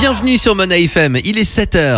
Bienvenue sur Mona FM, il est 7h.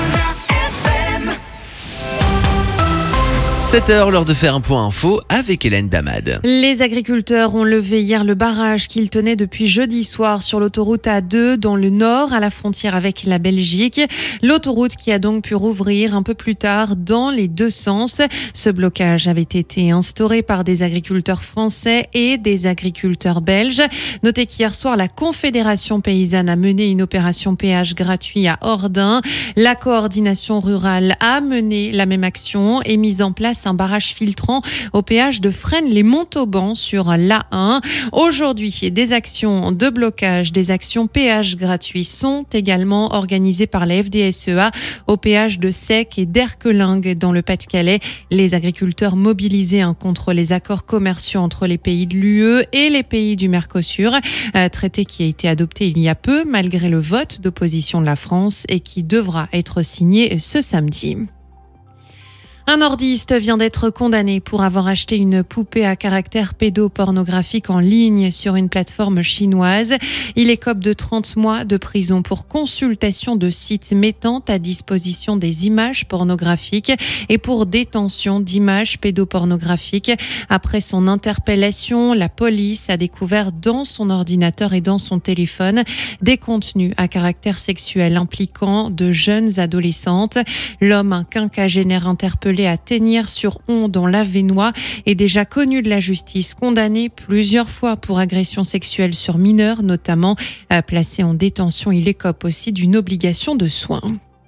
7h, l'heure de faire un point info avec Hélène Damad. Les agriculteurs ont levé hier le barrage qu'ils tenaient depuis jeudi soir sur l'autoroute A2 dans le nord, à la frontière avec la Belgique. L'autoroute qui a donc pu rouvrir un peu plus tard dans les deux sens. Ce blocage avait été instauré par des agriculteurs français et des agriculteurs belges. Notez qu'hier soir, la Confédération paysanne a mené une opération péage gratuit à Ordin. La coordination rurale a mené la même action et mis en place un barrage filtrant au péage de Fresnes-les-Montauban sur l'A1. Aujourd'hui, des actions de blocage, des actions péage gratuits sont également organisées par la FDSEA au péage de Sec et d'Erquelingue dans le Pas-de-Calais. Les agriculteurs mobilisés contre les accords commerciaux entre les pays de l'UE et les pays du Mercosur, traité qui a été adopté il y a peu malgré le vote d'opposition de la France et qui devra être signé ce samedi. Un nordiste vient d'être condamné pour avoir acheté une poupée à caractère pédopornographique en ligne sur une plateforme chinoise. Il écope de 30 mois de prison pour consultation de sites mettant à disposition des images pornographiques et pour détention d'images pédopornographiques. Après son interpellation, la police a découvert dans son ordinateur et dans son téléphone des contenus à caractère sexuel impliquant de jeunes adolescentes. L'homme, un quinquagénaire interpellé à Teniers-sur-Onde dans l'Avesnois, est déjà connu de la justice, condamné plusieurs fois pour agression sexuelle sur mineurs, notamment placé en détention. Il écope aussi d'une obligation de soins.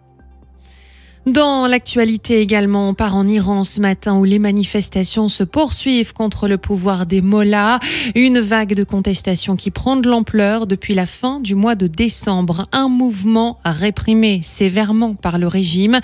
Dans l'actualité également, on part en Iran ce matin où les manifestations se poursuivent contre le pouvoir des mollahs. Une vague de contestation qui prend de l'ampleur depuis la fin du mois de décembre. Un mouvement réprimé sévèrement par le régime.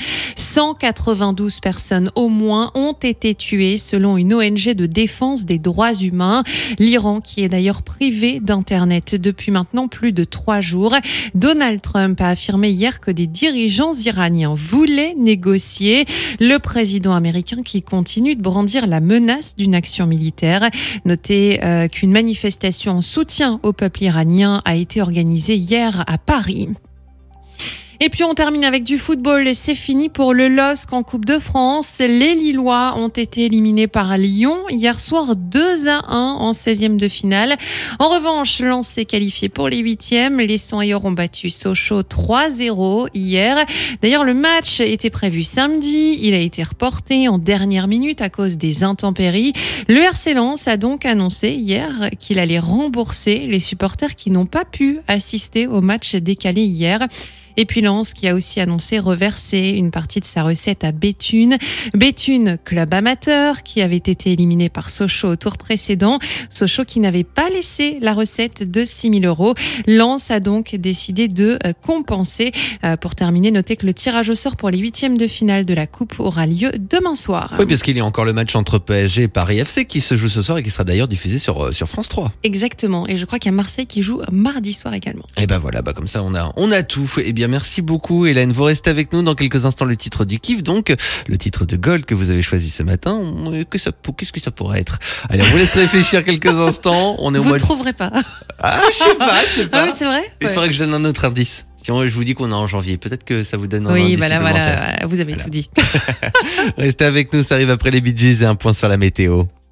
192 personnes au moins ont été tuées selon une ONG de défense des droits humains. L'Iran qui est d'ailleurs privé d'Internet depuis maintenant plus de 3 jours. Donald Trump a affirmé hier que des dirigeants iraniens voulaient négocier. Le président américain qui continue de brandir la menace d'une action militaire. Notez qu'une manifestation en soutien au peuple iranien a été organisée hier à Paris. Et puis on termine avec du football. C'est fini pour le LOSC en Coupe de France. Les Lillois ont été éliminés par Lyon hier soir 2-1 en 16e de finale. En revanche, Lens s'est qualifié pour les 8e. Les Sanilleurs ont battu Sochaux 3-0 hier. D'ailleurs, le match était prévu samedi. Il a été reporté en dernière minute à cause des intempéries. Le RC Lens a donc annoncé hier qu'il allait rembourser les supporters qui n'ont pas pu assister au match décalé hier. Et puis Lens qui a aussi annoncé reverser une partie de sa recette à Béthune. Béthune, club amateur qui avait été éliminé par Sochaux au tour précédent. Sochaux qui n'avait pas laissé la recette de 6 000 €. Lens a donc décidé de compenser. Pour terminer, notez que le tirage au sort pour les 8e de finale de la Coupe aura lieu demain soir. Oui, parce qu'il y a encore le match entre PSG et Paris FC qui se joue ce soir et qui sera d'ailleurs diffusé sur France 3. Exactement. Et je crois qu'il y a Marseille qui joue mardi soir également. Et ben voilà, comme ça on a tout. Et bien merci beaucoup Hélène, vous restez avec nous dans quelques instants. Le titre du kiff, donc le titre de Gold que vous avez choisi ce matin. Qu'est-ce que ça pourrait être? Allez, on vous laisse réfléchir quelques instants. On est Vous ne trouverez pas. Ah, je sais pas. Ah oui, c'est vrai. Il faudrait que je donne un autre indice. Sinon, je vous dis qu'on est en janvier. Peut-être que ça vous donne un indice supplémentaire. Voilà, vous avez tout dit. Restez avec nous, ça arrive après les Bee Gees et un point sur la météo.